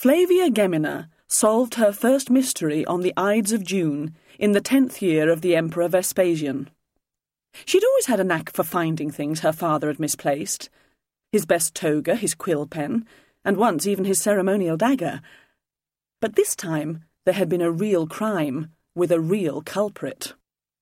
Flavia Gemina solved her first mystery on the Ides of June in the 10th year of the Emperor Vespasian. She'd always had a knack for finding things her father had misplaced. His best toga, his quill pen, and once even his ceremonial dagger. But this time there had been a real crime with a real culprit.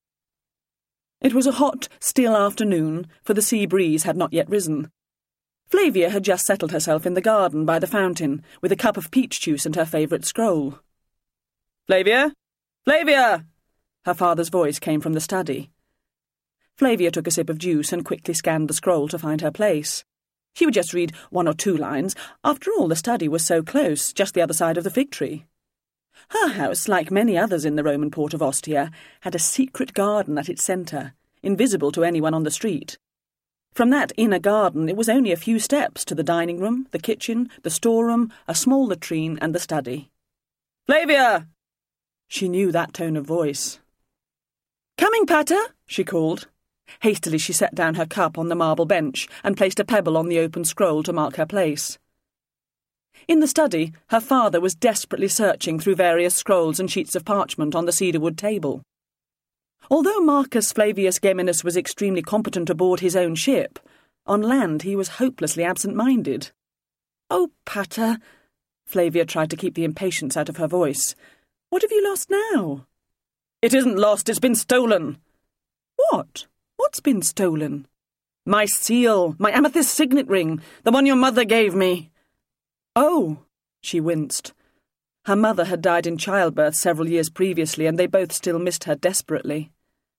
It was a hot, still afternoon, for the sea breeze had not yet risen. Flavia had just settled herself in the garden by the fountain, with a cup of peach juice and her favourite scroll. "Flavia? Flavia!" Her father's voice came from the study. Flavia took a sip of juice and quickly scanned the scroll to find her place. She would just read 1 or 2 lines. After all, the study was so close, just the other side of the fig tree. Her house, like many others in the Roman port of Ostia, had a secret garden at its centre, invisible to anyone on the street. From that inner garden it was only a few steps to the dining room, the kitchen, the storeroom, a small latrine and the study. "Flavia!" She knew that tone of voice. "Coming, Pater," she called. Hastily she set down her cup on the marble bench and placed a pebble on the open scroll to mark her place. In the study, her father was desperately searching through various scrolls and sheets of parchment on the cedarwood table. Although Marcus Flavius Geminus was extremely competent aboard his own ship, on land he was hopelessly absent-minded. "Oh, Pater," Flavia tried to keep the impatience out of her voice. "What have you lost now?" "It isn't lost, it's been stolen." "What? What's been stolen?" "My seal, my amethyst signet ring, the one your mother gave me." "Oh," she winced. Her mother had died in childbirth several years previously, and they both still missed her desperately.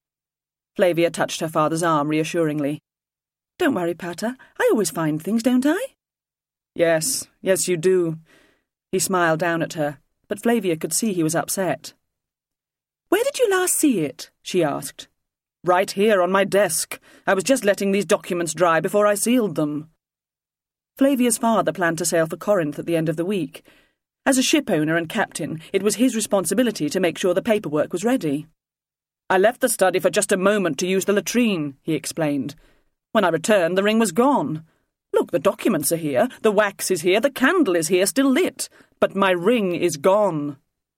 Flavia touched her father's arm reassuringly. "Don't worry, Pater. I always find things, don't I?" Yes, you do." He smiled down at her, but Flavia could see he was upset. "Where did you last see it?" she asked. "Right here on my desk. I was just letting these documents dry before I sealed them." Flavia's father planned to sail for Corinth at the end of the week. As a ship owner and captain, it was his responsibility to make sure the paperwork was ready. "I left the study for just a moment to use the latrine," he explained. "When I returned, the ring was gone. Look, the documents are here, the wax is here, the candle is here, still lit, but my ring is gone."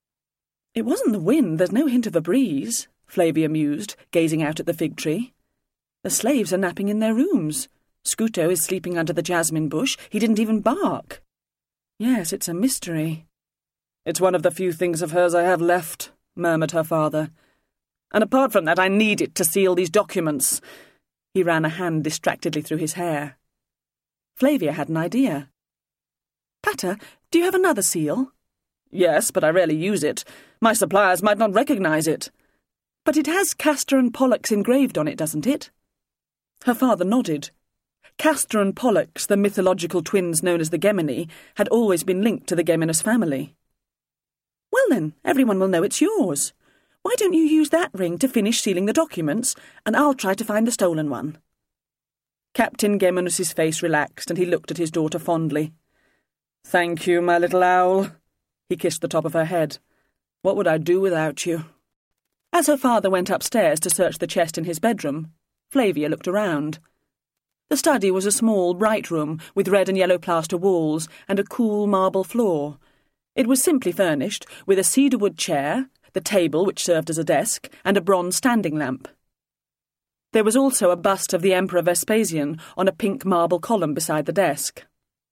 "It wasn't the wind, there's no hint of a breeze," Flavia mused, gazing out at the fig tree. "The slaves are napping in their rooms. Scuto is sleeping under the jasmine bush. He didn't even bark. Yes, it's a mystery." "It's one of the few things of hers I have left," murmured her father. "And apart from that, I need it to seal these documents." He ran a hand distractedly through his hair. Flavia had an idea. "Pater, do you have another seal?" "Yes, but I rarely use it. My suppliers might not recognise it." "But it has Castor and Pollux engraved on it, doesn't it?" Her father nodded. Castor and Pollux, the mythological twins known as the Gemini, had always been linked to the Geminus family. "Well then, everyone will know it's yours. Why don't you use that ring to finish sealing the documents, and I'll try to find the stolen one?" Captain Geminus's face relaxed, and he looked at his daughter fondly. "Thank you, my little owl." He kissed the top of her head. "What would I do without you?" As her father went upstairs to search the chest in his bedroom, Flavia looked around. The study was a small, bright room with red and yellow plaster walls and a cool marble floor. It was simply furnished with a cedarwood chair, the table which served as a desk, and a bronze standing lamp. There was also a bust of the Emperor Vespasian on a pink marble column beside the desk.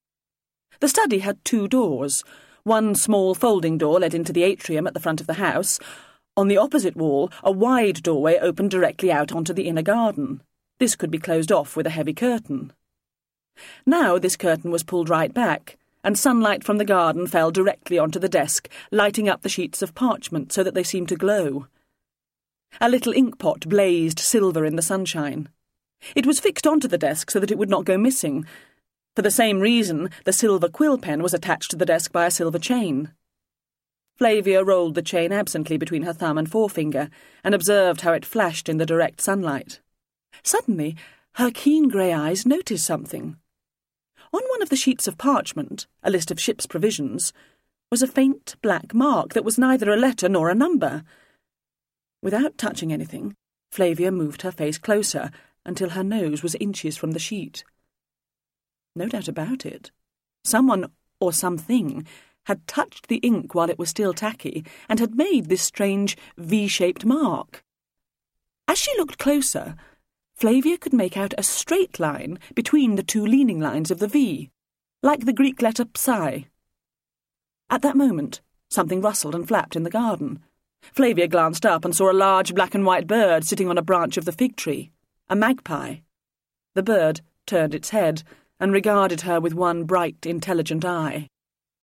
The study had 2 doors. One small folding door led into the atrium at the front of the house. On the opposite wall, a wide doorway opened directly out onto the inner garden. This could be closed off with a heavy curtain. Now this curtain was pulled right back, and sunlight from the garden fell directly onto the desk, lighting up the sheets of parchment so that they seemed to glow. A little inkpot blazed silver in the sunshine. It was fixed onto the desk so that it would not go missing. For the same reason, the silver quill pen was attached to the desk by a silver chain. Flavia rolled the chain absently between her thumb and forefinger and observed how it flashed in the direct sunlight. Suddenly, her keen grey eyes noticed something. On one of the sheets of parchment, a list of ship's provisions, was a faint black mark that was neither a letter nor a number. Without touching anything, Flavia moved her face closer until her nose was inches from the sheet. No doubt about it. Someone, or something, had touched the ink while it was still tacky and had made this strange V-shaped mark. As she looked closer, Flavia could make out a straight line between the two leaning lines of the V, like the Greek letter psi. At that moment, something rustled and flapped in the garden. Flavia glanced up and saw a large black and white bird sitting on a branch of the fig tree, a magpie. The bird turned its head and regarded her with one bright, intelligent eye.